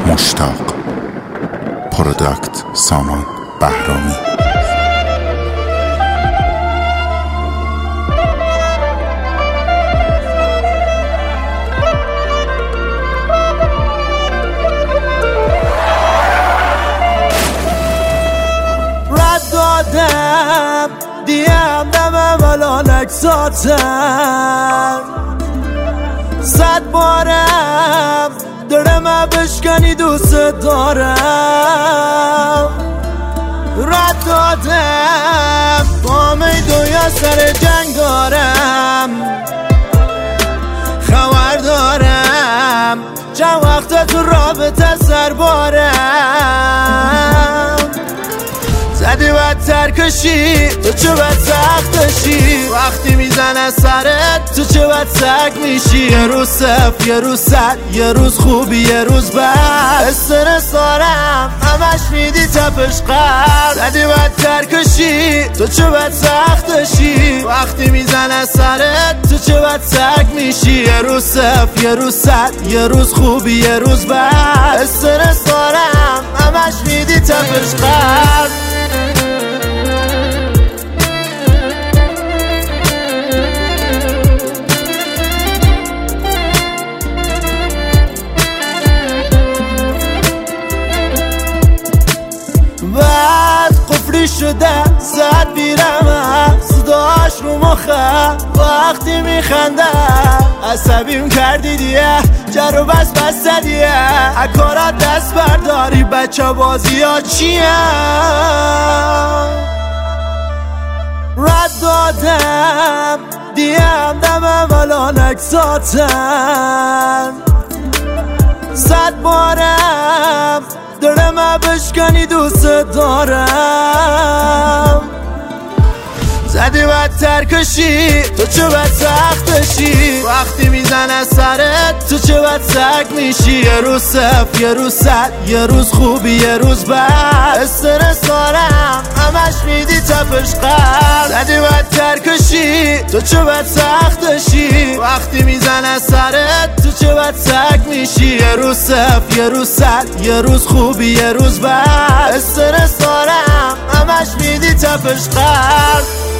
مشتاق. پروداکت سامان بهرامی. رد دادم دیم دم ولانک ساتم 100 بارم دلم بشکنی دوست دارم. رد دادم با میدویا سر جنگ دارم. خبر دارم چند وقت تو رابطه سربارم. زدی بدتر کشی تو چه بد سختشی. وقتی میزنه سرت تو چه بد سگ میشی. یه روز صفر یه روز صد، یه روز خوبی یه روز بد. استرس دارم همش میدی تپش قلب. زدی بدتر کشی تو چه بد سختشی. وقتی میزنه سرت تو چه بد سگ میشی. یه روز صفر یه روز صد، یه روز خوبی یه روز بد. استرس دارم همش میدی تپش قلب. بعد قفلی شده زد بیرم صداش رو مخم. وقتی میخنده عصبیم کردی دیگه. جر و بس بسته دیگه. اکارت دست برداری بچه بازی ها چیه. رد دادم دیم دم ولانک ساتم 100 بارم دلم بشکنی دوست دارم. زدی بدتر کشی تو چه بد سختشی. وقتی میزنه سرت تو چه بد سگ میشی. یه روز صفر یه روز صد، یه روز خوبی یه روز بد. استرس دارم همش میدی تپش قلب. زدی بدتر کشی تو چه بد سختشی. وقتی میزنه سرت تو چه بد سگ میشی. یه روز صفر یه روز صد، یه روز خوبی یه روز بد. استرس دارم همش میدی تپش قلب.